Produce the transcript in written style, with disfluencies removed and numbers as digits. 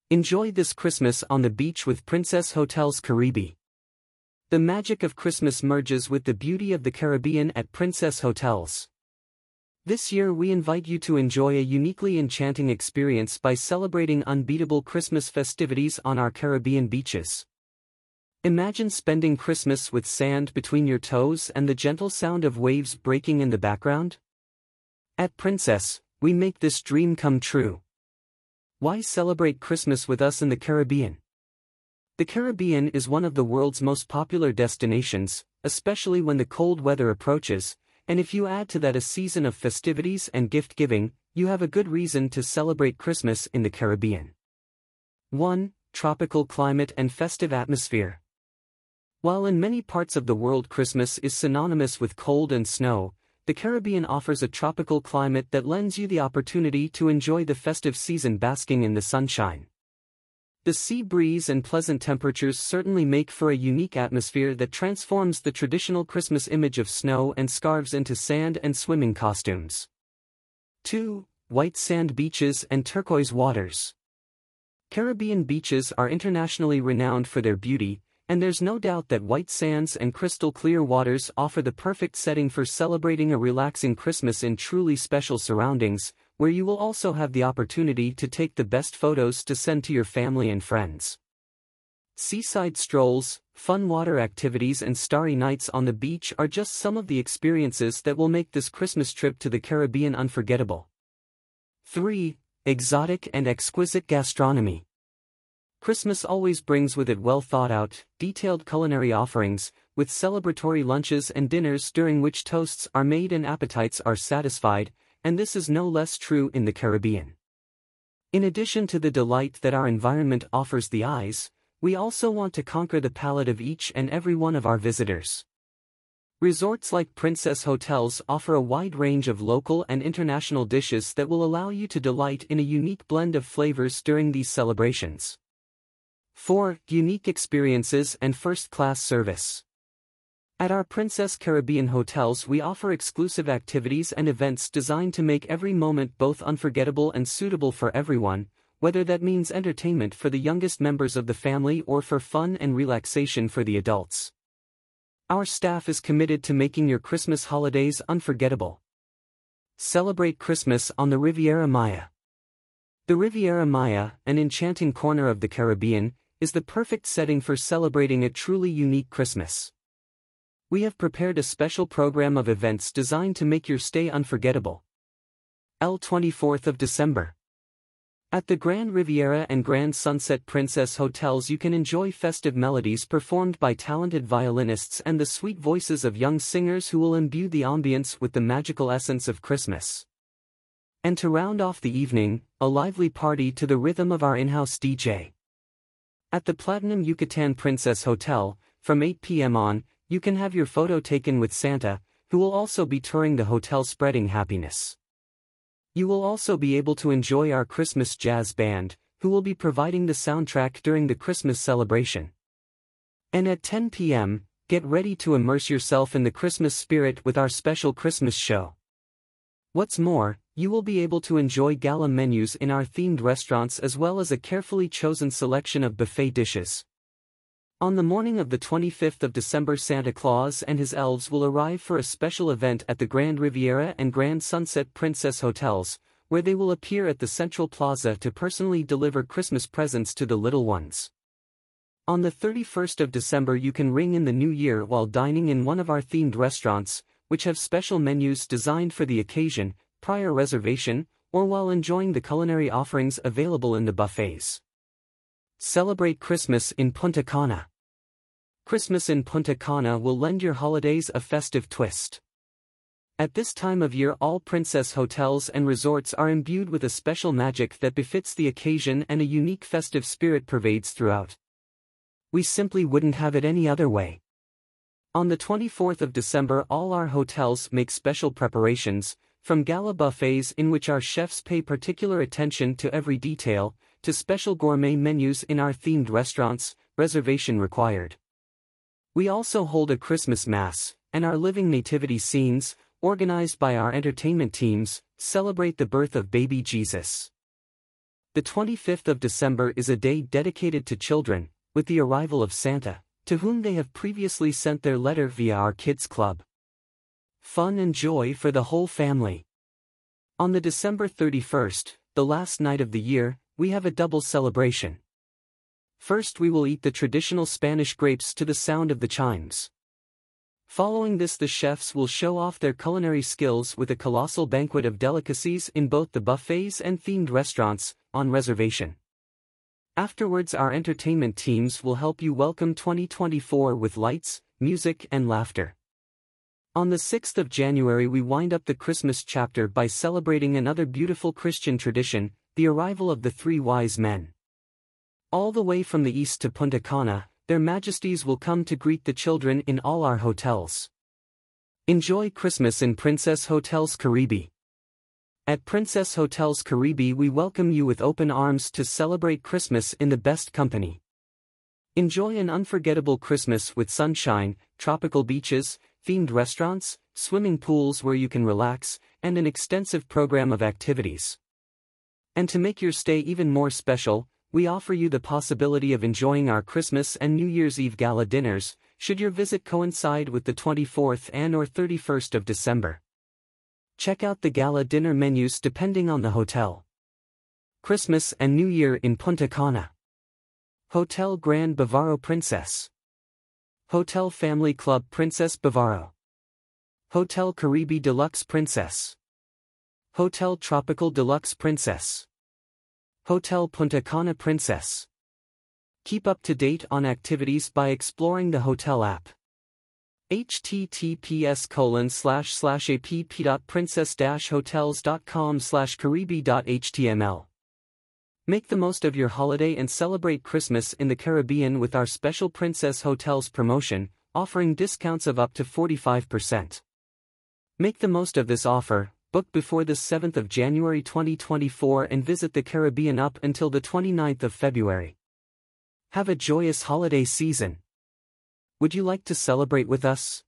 Enjoy this Christmas on the beach with Princess Hotels Caribe. The magic of Christmas merges with the beauty of the Caribbean at Princess Hotels. This year we invite you to enjoy a uniquely enchanting experience by celebrating unbeatable Christmas festivities on our Caribbean beaches. Imagine spending Christmas with sand between your toes and the gentle sound of waves breaking in the background. At Princess, we make this dream come true. Why celebrate Christmas with us in the Caribbean? The Caribbean is one of the world's most popular destinations, especially when the cold weather approaches, and if you add to that a season of festivities and gift-giving, you have a good reason to celebrate Christmas in the Caribbean. 1. Tropical climate and festive atmosphere. While in many parts of the world Christmas is synonymous with cold and snow, the Caribbean offers a tropical climate that lends you the opportunity to enjoy the festive season basking in the sunshine. The sea breeze and pleasant temperatures certainly make for a unique atmosphere that transforms the traditional Christmas image of snow and scarves into sand and swimming costumes. 2. White sand beaches and turquoise waters. Caribbean beaches are internationally renowned for their beauty, and there's no doubt that white sands and crystal-clear waters offer the perfect setting for celebrating a relaxing Christmas in truly special surroundings, where you will also have the opportunity to take the best photos to send to your family and friends. Seaside strolls, fun water activities and starry nights on the beach are just some of the experiences that will make this Christmas trip to the Caribbean unforgettable. 3. Exotic and exquisite gastronomy. Christmas always brings with it well-thought-out, detailed culinary offerings, with celebratory lunches and dinners during which toasts are made and appetites are satisfied, and this is no less true in the Caribbean. In addition to the delight that our environment offers the eyes, we also want to conquer the palate of each and every one of our visitors. Resorts like Princess Hotels offer a wide range of local and international dishes that will allow you to delight in a unique blend of flavors during these celebrations. 4. Unique experiences and first-class service. At our Princess Caribbean Hotels we offer exclusive activities and events designed to make every moment both unforgettable and suitable for everyone, whether that means entertainment for the youngest members of the family or for fun and relaxation for the adults. Our staff is committed to making your Christmas holidays unforgettable. Celebrate Christmas on the Riviera Maya. The Riviera Maya, an enchanting corner of the Caribbean, is the perfect setting for celebrating a truly unique Christmas. We have prepared a special program of events designed to make your stay unforgettable. 24th of December. At the Grand Riviera and Grand Sunset Princess Hotels you can enjoy festive melodies performed by talented violinists and the sweet voices of young singers who will imbue the ambience with the magical essence of Christmas. And to round off the evening, a lively party to the rhythm of our in-house DJ. At the Platinum Yucatan Princess Hotel, from 8 p.m. on, you can have your photo taken with Santa, who will also be touring the hotel spreading happiness. You will also be able to enjoy our Christmas jazz band, who will be providing the soundtrack during the Christmas celebration. And at 10 p.m., get ready to immerse yourself in the Christmas spirit with our special Christmas show. What's more, you will be able to enjoy gala menus in our themed restaurants as well as a carefully chosen selection of buffet dishes. On the morning of the 25th of December Santa Claus and his elves will arrive for a special event at the Grand Riviera and Grand Sunset Princess Hotels, where they will appear at the Central Plaza to personally deliver Christmas presents to the little ones. On the 31st of December you can ring in the new year while dining in one of our themed restaurants, which have special menus designed for the occasion, prior reservation, or while enjoying the culinary offerings available in the buffets. Celebrate Christmas in Punta Cana. Christmas in Punta Cana will lend your holidays a festive twist. At this time of year all Princess Hotels and resorts are imbued with a special magic that befits the occasion and a unique festive spirit pervades throughout. We simply wouldn't have it any other way. On the 24th of December all our hotels make special preparations, from gala buffets in which our chefs pay particular attention to every detail, to special gourmet menus in our themed restaurants, reservation required. We also hold a Christmas Mass, and our living nativity scenes, organized by our entertainment teams, celebrate the birth of baby Jesus. The 25th of December is a day dedicated to children, with the arrival of Santa, to whom they have previously sent their letter via our Kids Club. Fun and joy for the whole family. On the December 31st, the last night of the year, we have a double celebration. First we will eat the traditional Spanish grapes to the sound of the chimes. Following this, the chefs will show off their culinary skills with a colossal banquet of delicacies in both the buffets and themed restaurants, on reservation. Afterwards, our entertainment teams will help you welcome 2024 with lights, music and laughter. On the 6th of January we wind up the Christmas chapter by celebrating another beautiful Christian tradition, the arrival of the three wise men. All the way from the east to Punta Cana, their majesties will come to greet the children in all our hotels. Enjoy Christmas in Princess Hotels Caribe. At Princess Hotels Caribe we welcome you with open arms to celebrate Christmas in the best company. Enjoy an unforgettable Christmas with sunshine, tropical beaches, themed restaurants, swimming pools where you can relax, and an extensive program of activities. And to make your stay even more special, we offer you the possibility of enjoying our Christmas and New Year's Eve gala dinners, should your visit coincide with the 24th and/or 31st of December. Check out the gala dinner menus depending on the hotel. Christmas and New Year in Punta Cana. Hotel Grand Bavaro Princess. Hotel Family Club Princess Bavaro. Hotel Caribe Deluxe Princess. Hotel Tropical Deluxe Princess. Hotel Punta Cana Princess. Keep up to date on activities by exploring the hotel app. https://app.princess-hotels.com/caribe.html. Make the most of your holiday and celebrate Christmas in the Caribbean with our special Princess Hotels promotion, offering discounts of up to 45%. Make the most of this offer, book before the 7th of January 2024 and visit the Caribbean up until the 29th of February. Have a joyous holiday season. Would you like to celebrate with us?